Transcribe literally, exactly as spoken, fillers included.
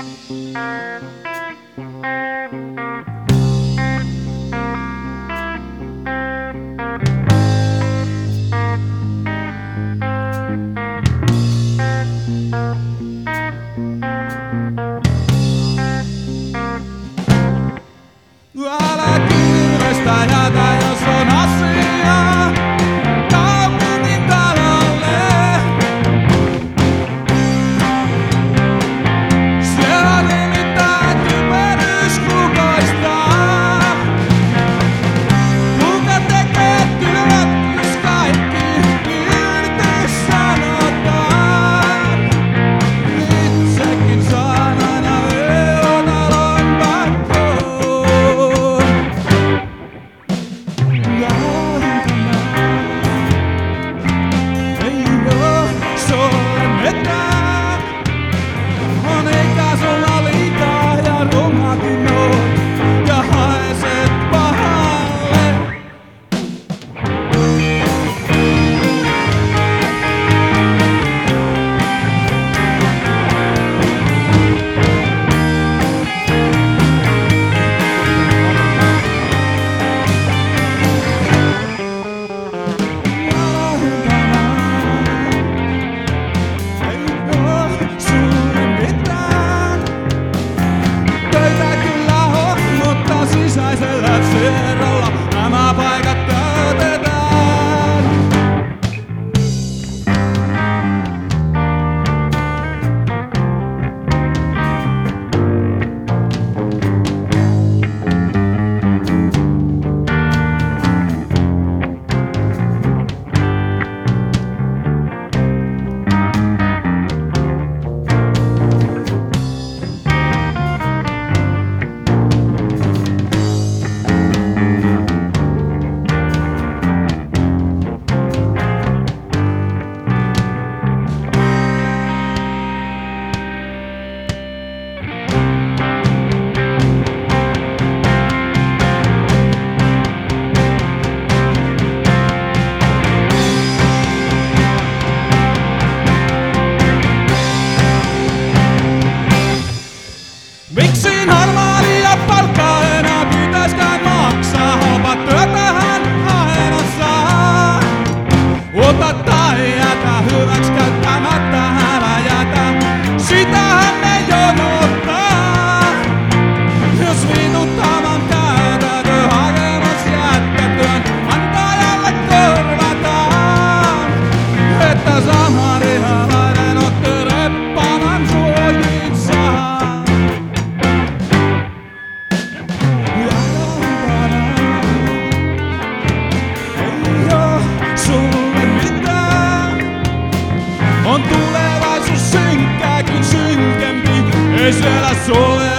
Älä kiirestä jätä, jos on asiaa kaupungin talolle. Siellä nimittäin typeryys kukoistaa. Kuka tekee työt, jos kaikki irti sanotaan? Itsekin saan aina verotalon pakkoon. Ei oo sulle mitään. On eikä sulla liikaa ja rumakin oot ja haeset pahalle. Ei oo sulle mitään. Töitä kyllä on, mutta sisäisellä sierrolla nämä paikat täytetään. Miksi normaalia palkkaa enää pitäiskään maksaa? Opa työtähän aina saa. Ota tai jätä, hyväks käyttämättä älä jätä. Sitähän ne jonottaa. Jos viituttavan käytätö hakemus jättätyön, antajalle korvataan. Että samarihalainen otti reppavan suojinsa. Sulle mitään. On tulevaisuus synkkääkin synkempi. Ei siellä sulle